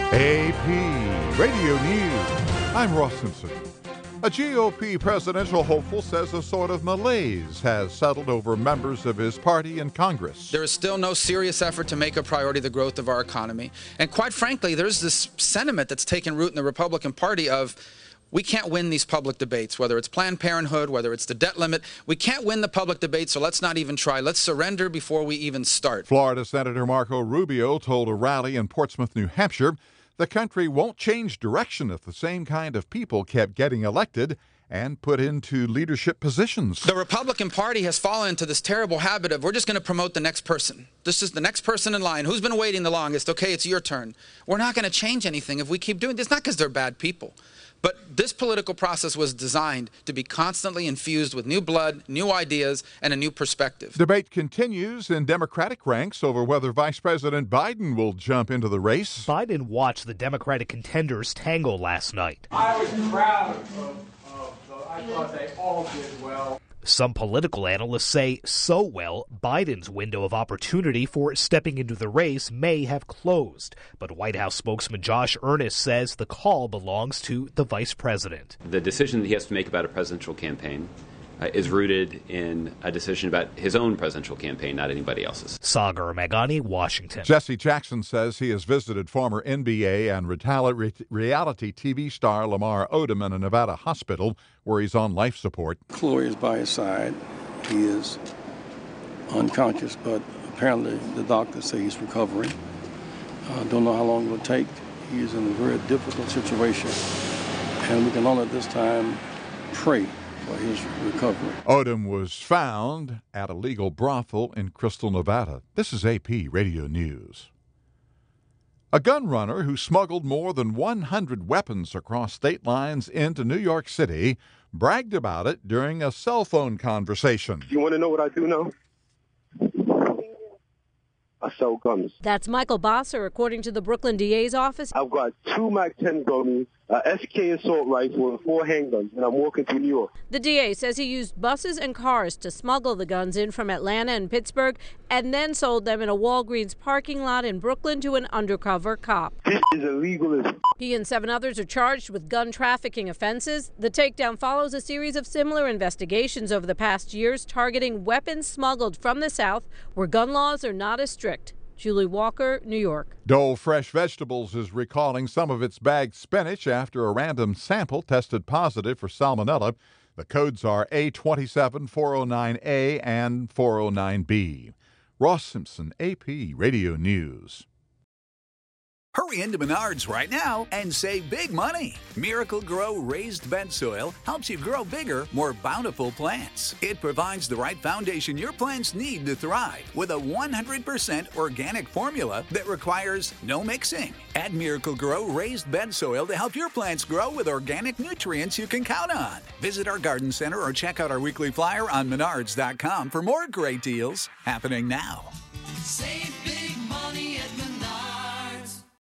AP Radio News. I'm Ross Simpson. A GOP presidential hopeful says a sort of malaise has settled over members of his party in Congress. There is still no serious effort to make a priority the growth of our economy. And quite frankly, there's this sentiment that's taken root in the Republican Party of we can't win these public debates, whether it's Planned Parenthood, whether it's the debt limit. We can't win the public debate, so let's not even try. Let's surrender before we even start. Florida Senator Marco Rubio told a rally in Portsmouth, New Hampshire, the country won't change direction if the same kind of people kept getting elected and put into leadership positions. The Republican Party has fallen into this terrible habit of we're just going to promote the next person. This is the next person in line. Who's been waiting the longest? Okay, it's your turn. We're not going to change anything if we keep doing this. Not because they're bad people. But this political process was designed to be constantly infused with new blood, new ideas, and a new perspective. Debate continues in Democratic ranks over whether Vice President Biden will jump into the race. Biden watched the Democratic contenders tangle last night. I was proud I thought they all did well. Some political analysts say so well, Biden's window of opportunity for stepping into the race may have closed. But White House spokesman Josh Earnest says the call belongs to the vice president. The decision that he has to make about a presidential campaign is rooted in a decision about his own presidential campaign, not anybody else's. Sagar Meghani, Washington. Jesse Jackson says he has visited former NBA and reality TV star Lamar Odom in a Nevada hospital where he's on life support. Chloe is by his side. He is unconscious, but apparently the doctors say he's recovering. Don't know how long it will take. He is in a very difficult situation, and we can only at this time pray for his recovery. Odom was found at a legal brothel in Crystal, Nevada. This is AP Radio News. A gun runner who smuggled more than 100 weapons across state lines into New York City bragged about it during a cell phone conversation. You want to know what I do now? I sell guns. That's Michael Bosser, according to the Brooklyn DA's office. I've got 2 MAC-10 gummies, a SK assault rifle, and 4 handguns, and I'm walking through New York. The DA says he used buses and cars to smuggle the guns in from Atlanta and Pittsburgh and then sold them in a Walgreens parking lot in Brooklyn to an undercover cop. This is illegal as He and 7 others are charged with gun trafficking offenses. The takedown follows a series of similar investigations over the past years targeting weapons smuggled from the South where gun laws are not as strict. Julie Walker, New York. Dole Fresh Vegetables is recalling some of its bagged spinach after a random sample tested positive for salmonella. The codes are A27409A and 409B. Ross Simpson, AP Radio News. Hurry into Menards right now and save big money. Miracle Grow raised bed soil helps you grow bigger, more bountiful plants. It provides the right foundation your plants need to thrive with a 100% organic formula that requires no mixing. Add Miracle Grow raised bed soil to help your plants grow with organic nutrients you can count on. Visit our garden center or check out our weekly flyer on menards.com for more great deals happening now. Save